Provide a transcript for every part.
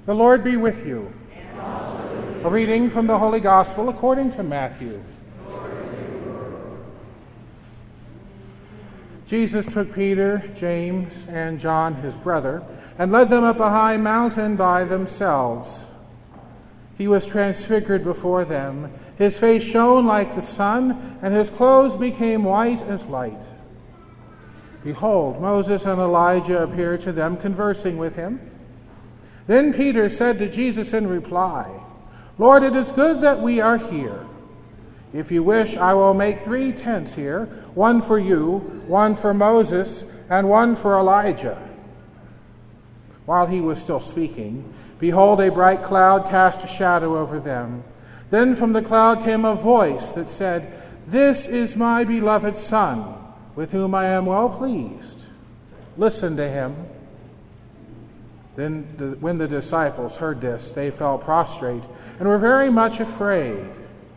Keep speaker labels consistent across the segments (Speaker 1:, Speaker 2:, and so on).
Speaker 1: The Lord be with you. A reading from the Holy Gospel according to Matthew. Jesus took Peter, James, and John, his brother, and led them up a high mountain by themselves. He was transfigured before them. His face shone like the sun, and his clothes became white as light. Behold, Moses and Elijah appeared to them, conversing with him. Then Peter said to Jesus in reply, Lord, it is good that we are here. If you wish, I will make 3 tents here, one for you, one for Moses, and one for Elijah. While he was still speaking, behold, a bright cloud cast a shadow over them. Then from the cloud came a voice that said, This is my beloved Son, with whom I am well pleased. Listen to him. Then when the disciples heard this, they fell prostrate and were very much afraid.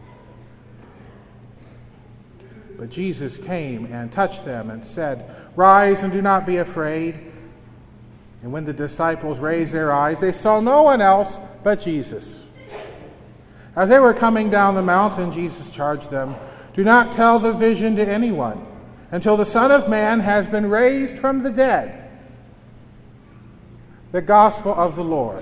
Speaker 1: But Jesus came and touched them and said, Rise and do not be afraid. And when the disciples raised their eyes, they saw no one else but Jesus. As they were coming down the mountain, Jesus charged them, Do not tell the vision to anyone until the Son of Man has been raised from the dead. The Gospel of the Lord.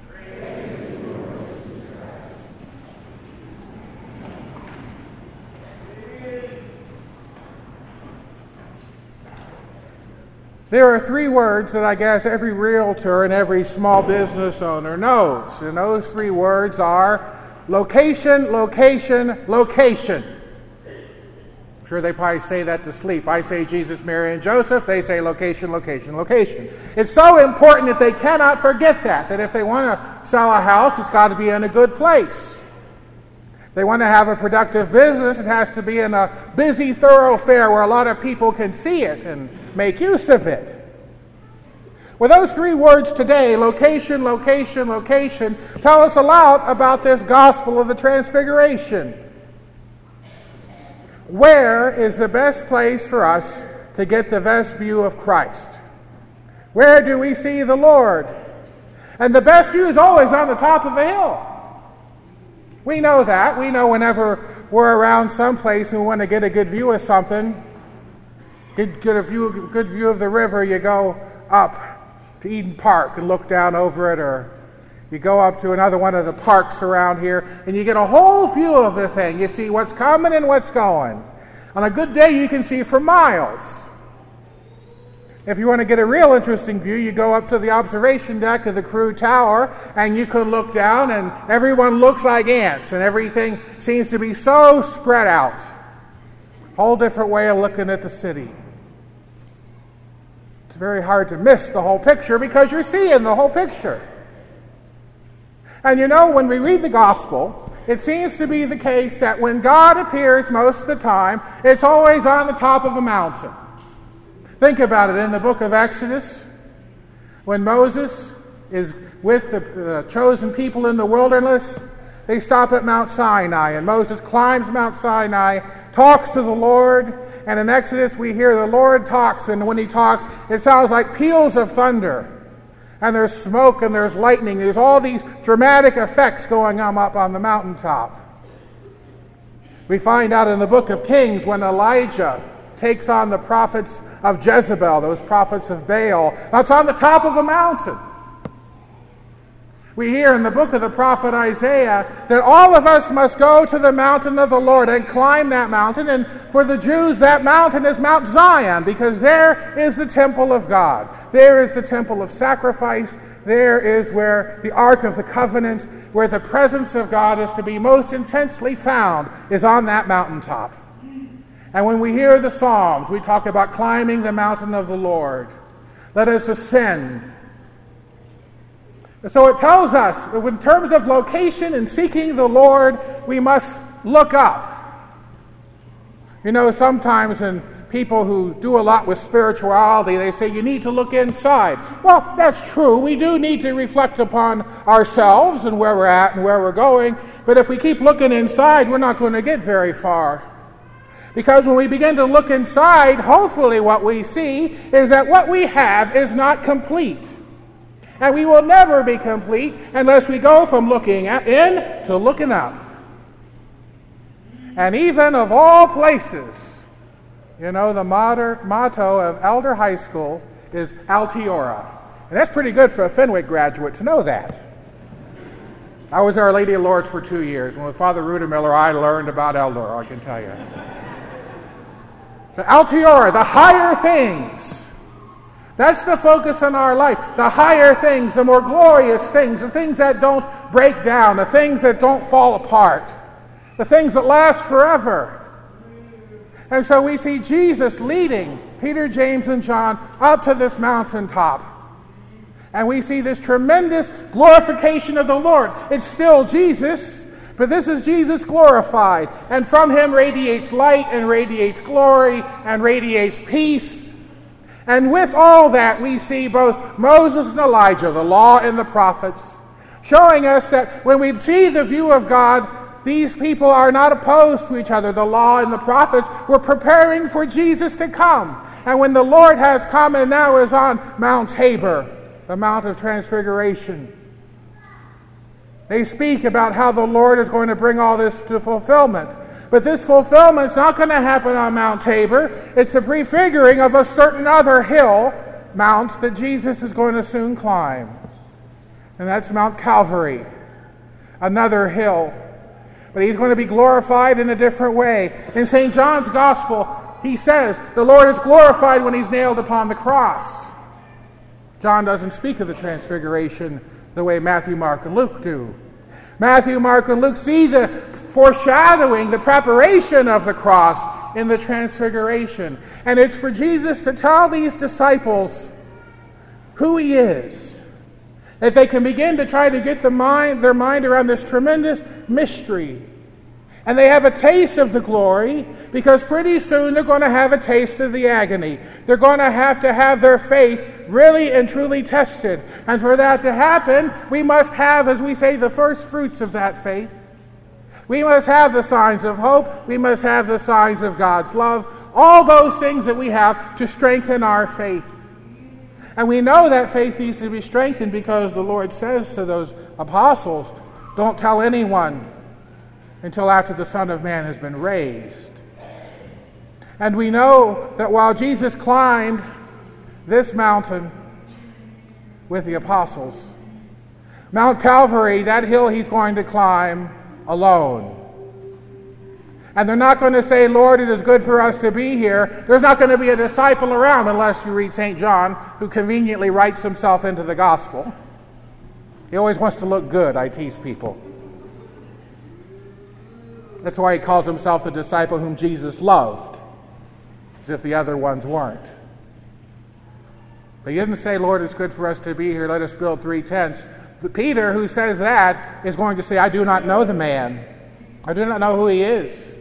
Speaker 1: There are 3 words that I guess every realtor and every small business owner knows. And those 3 words are location, location, location. I'm sure they probably say that to sleep. I say Jesus, Mary, and Joseph. They say location, location, location. It's so important that they cannot forget that if they want to sell a house, it's got to be in a good place. If they want to have a productive business, it has to be in a busy thoroughfare where a lot of people can see it and make use of it. Well, those 3 words today, location, location, location, tell us a lot about this gospel of the Transfiguration. Where is the best place for us to get the best view of Christ? Where do we see the Lord? And the best view is always on the top of a hill. We know that. We know whenever we're around someplace and we want to get a good view of something, get a good view of the river, you go up to Eden Park and look down over it, or you go up to another one of the parks around here and you get a whole view of the thing. You see what's coming and what's going. On a good day, you can see for miles. If you want to get a real interesting view, you go up to the observation deck of the Crew Tower and you can look down and everyone looks like ants and everything seems to be so spread out. Whole different way of looking at the city. It's very hard to miss the whole picture because you're seeing the whole picture. And you know, when we read the gospel, it seems to be the case that when God appears most of the time, it's always on the top of a mountain. Think about it. In the book of Exodus, when Moses is with the chosen people in the wilderness, they stop at Mount Sinai, and Moses climbs Mount Sinai, talks to the Lord, and in Exodus we hear the Lord talks, and when he talks, it sounds like peals of thunder. And there's smoke and there's lightning. There's all these dramatic effects going on up on the mountaintop. We find out in the book of Kings when Elijah takes on the prophets of Jezebel, those prophets of Baal. That's on the top of a mountain. We hear in the book of the prophet Isaiah that all of us must go to the mountain of the Lord and climb that mountain. And for the Jews, that mountain is Mount Zion, because there is the temple of God. There is the temple of sacrifice. There is where the Ark of the Covenant, where the presence of God is to be most intensely found, is on that mountaintop. And when we hear the Psalms, we talk about climbing the mountain of the Lord. Let us ascend. So it tells us, in terms of location and seeking the Lord, we must look up. You know, sometimes in people who do a lot with spirituality, they say you need to look inside. Well, that's true. We do need to reflect upon ourselves and where we're at and where we're going. But if we keep looking inside, we're not going to get very far. Because when we begin to look inside, hopefully what we see is that what we have is not complete. And we will never be complete unless we go from looking in to looking up. And even of all places, you know, the motto of Elder High School is Altiora. And that's pretty good for a Fenwick graduate to know that. I was Our Lady of Lourdes for 2 years. And with Father Rudemiller, I learned about Eldora, I can tell you. The Altiora, the higher things. That's the focus in our life. The higher things, the more glorious things, the things that don't break down, the things that don't fall apart, the things that last forever. And so we see Jesus leading Peter, James, and John up to this mountaintop. And we see this tremendous glorification of the Lord. It's still Jesus, but this is Jesus glorified. And from him radiates light and radiates glory and radiates peace. And with all that, we see both Moses and Elijah, the law and the prophets, showing us that when we see the view of God, these people are not opposed to each other. The law and the prophets were preparing for Jesus to come. And when the Lord has come and now is on Mount Tabor, the Mount of Transfiguration, they speak about how the Lord is going to bring all this to fulfillment. But this fulfillment is not going to happen on Mount Tabor. It's a prefiguring of a certain other hill, mount, that Jesus is going to soon climb. And that's Mount Calvary, another hill. But he's going to be glorified in a different way. In St. John's Gospel, he says the Lord is glorified when he's nailed upon the cross. John doesn't speak of the transfiguration the way Matthew, Mark, and Luke do. Matthew, Mark, and Luke see the foreshadowing, the preparation of the cross in the transfiguration. And it's for Jesus to tell these disciples who he is, that they can begin to try to get their mind around this tremendous mystery. And they have a taste of the glory, because pretty soon they're going to have a taste of the agony. They're going to have their faith really and truly tested. And for that to happen, we must have, as we say, the first fruits of that faith. We must have the signs of hope. We must have the signs of God's love. All those things that we have to strengthen our faith. And we know that faith needs to be strengthened because the Lord says to those apostles, don't tell anyone until after the Son of Man has been raised. And we know that while Jesus climbed this mountain with the apostles, Mount Calvary, that hill he's going to climb alone. And they're not going to say, Lord, it is good for us to be here. There's not going to be a disciple around unless you read St. John, who conveniently writes himself into the gospel. He always wants to look good, I tease people. That's why he calls himself the disciple whom Jesus loved, as if the other ones weren't. But he didn't say, Lord, it's good for us to be here. Let us build 3 tents. Peter, who says that, is going to say, I do not know the man. I do not know who he is.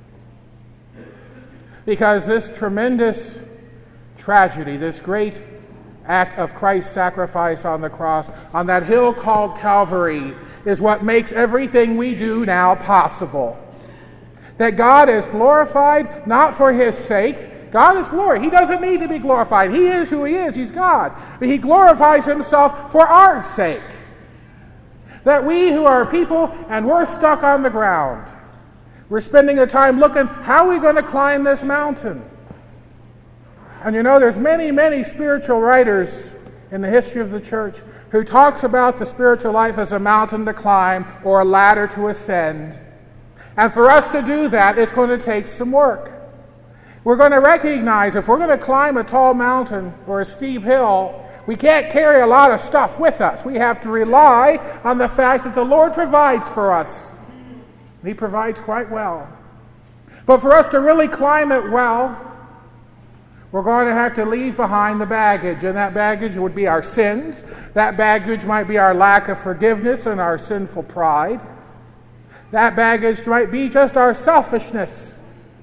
Speaker 1: Because this tremendous tragedy, this great act of Christ's sacrifice on the cross, on that hill called Calvary, is what makes everything we do now possible. That God is glorified not for his sake. God is glory. He doesn't need to be glorified. He is who he is. He's God. But he glorifies himself for our sake. That we who are people and we're stuck on the ground, we're spending the time looking, how are we going to climb this mountain? And you know, there's many, many spiritual writers in the history of the church who talks about the spiritual life as a mountain to climb or a ladder to ascend. And for us to do that, it's going to take some work. We're going to recognize if we're going to climb a tall mountain or a steep hill, we can't carry a lot of stuff with us. We have to rely on the fact that the Lord provides for us. And he provides quite well. But for us to really climb it well, we're going to have to leave behind the baggage. And that baggage would be our sins. That baggage might be our lack of forgiveness and our sinful pride. That baggage might be just our selfishness.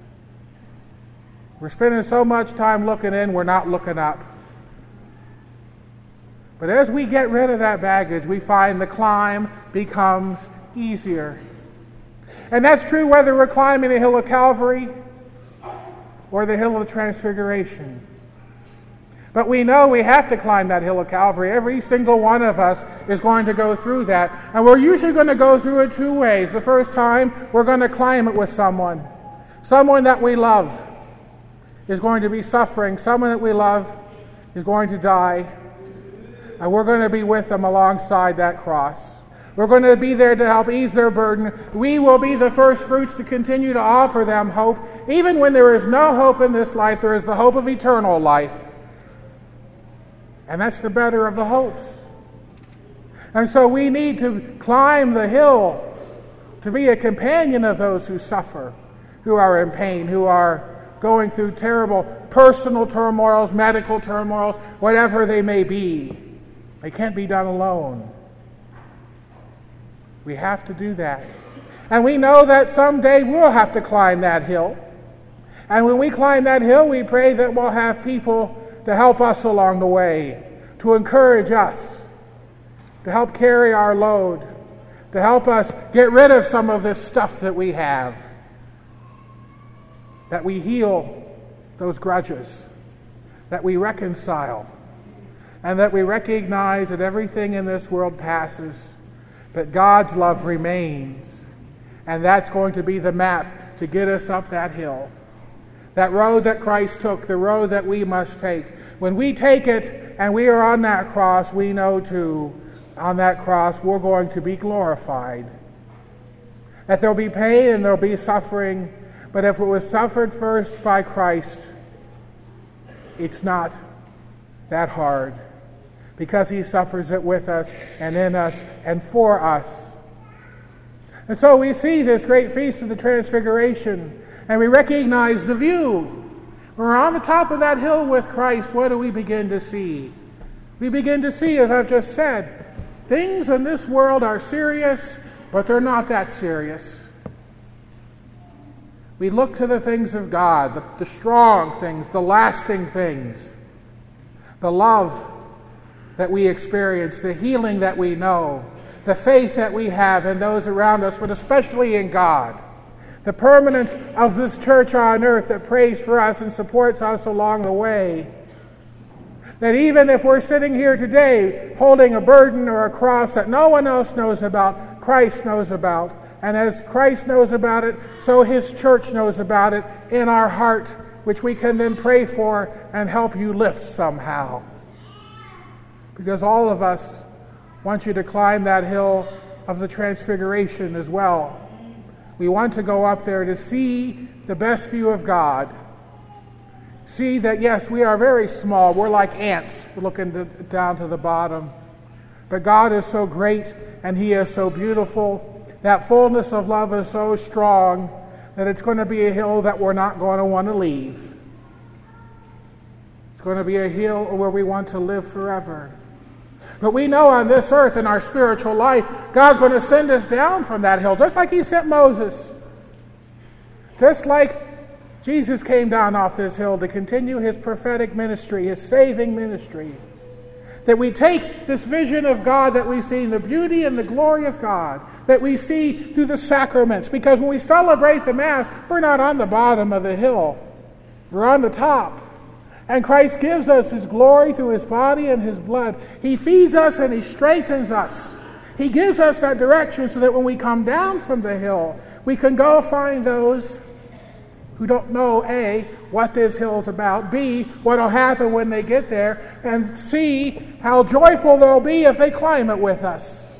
Speaker 1: We're spending so much time looking in, we're not looking up. But as we get rid of that baggage, we find the climb becomes easier. And that's true whether we're climbing the hill of Calvary or the hill of the Transfiguration. But we know we have to climb that hill of Calvary. Every single one of us is going to go through that. And we're usually going to go through it two ways. The first time, we're going to climb it with someone. Someone that we love is going to be suffering. Someone that we love is going to die. And we're going to be with them alongside that cross. We're going to be there to help ease their burden. We will be the first fruits to continue to offer them hope. Even when there is no hope in this life, there is the hope of eternal life. And that's the better of the hopes. And so we need to climb the hill to be a companion of those who suffer, who are in pain, who are going through terrible personal turmoils, medical turmoils, whatever they may be. They can't be done alone. We have to do that. And we know that someday we'll have to climb that hill. And when we climb that hill, we pray that we'll have people to help us along the way, to encourage us, to help carry our load, to help us get rid of some of this stuff that we have, that we heal those grudges, that we reconcile, and that we recognize that everything in this world passes, but God's love remains. And that's going to be the map to get us up that hill. That road that Christ took, the road that we must take. When we take it and we are on that cross, we know too, on that cross, we're going to be glorified. That there'll be pain and there'll be suffering, but if it was suffered first by Christ, it's not that hard, because he suffers it with us and in us and for us. And so we see this great feast of the Transfiguration, and we recognize the view. We're on the top of that hill with Christ. What do we begin to see? We begin to see, as I've just said, things in this world are serious, but they're not that serious. We look to the things of God, the strong things, the lasting things, the love that we experience, the healing that we know, the faith that we have in those around us, but especially in God. The permanence of this church on earth that prays for us and supports us along the way. That even if we're sitting here today holding a burden or a cross that no one else knows about, Christ knows about. And as Christ knows about it, so his church knows about it in our heart, which we can then pray for and help you lift somehow. Because all of us want you to climb that hill of the Transfiguration as well. We want to go up there to see the best view of God. See that, yes, we are very small. We're like ants looking down to the bottom. But God is so great and he is so beautiful. That fullness of love is so strong that it's going to be a hill that we're not going to want to leave. It's going to be a hill where we want to live forever. But we know on this earth, in our spiritual life, God's going to send us down from that hill, just like he sent Moses. Just like Jesus came down off this hill to continue his prophetic ministry, his saving ministry. That we take this vision of God that we see, the beauty and the glory of God, that we see through the sacraments. Because when we celebrate the Mass, we're not on the bottom of the hill. We're on the top. And Christ gives us his glory through his body and his blood. He feeds us and he strengthens us. He gives us that direction so that when we come down from the hill, we can go find those who don't know, A, what this hill is about, B, what will happen when they get there, and C, how joyful they'll be if they climb it with us.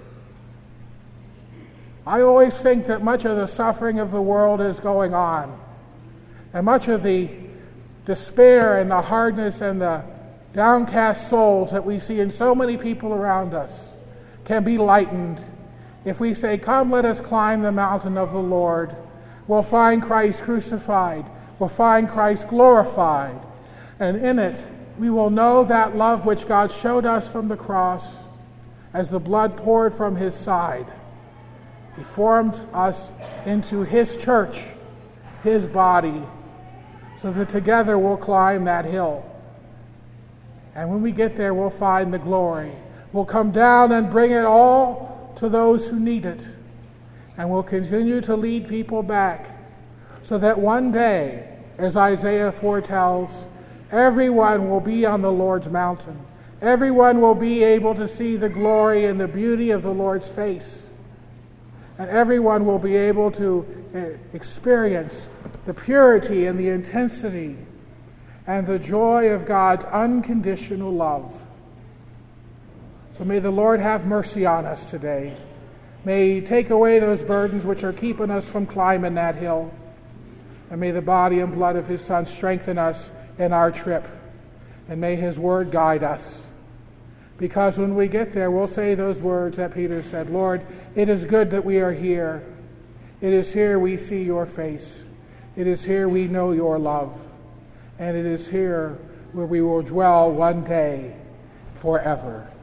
Speaker 1: I always think that much of the suffering of the world is going on, and much of the despair and the hardness and the downcast souls that we see in so many people around us can be lightened if we say, come, let us climb the mountain of the Lord. We'll find Christ crucified. We'll find Christ glorified. And in it, we will know that love which God showed us from the cross as the blood poured from his side. He formed us into his church, his body, so that together we'll climb that hill. And when we get there, we'll find the glory. We'll come down and bring it all to those who need it. And we'll continue to lead people back so that one day, as Isaiah foretells, Everyone will be on the Lord's mountain. Everyone will be able to see the glory and the beauty of the Lord's face. And everyone will be able to experience the purity and the intensity and the joy of God's unconditional love. So may the Lord have mercy on us today. May He take away those burdens which are keeping us from climbing that hill. And may the body and blood of His Son strengthen us in our trip. And may His word guide us. Because when we get there, we'll say those words that Peter said, Lord, it is good that we are here. It is here we see your face. It is here we know your love. And it is here where we will dwell one day forever.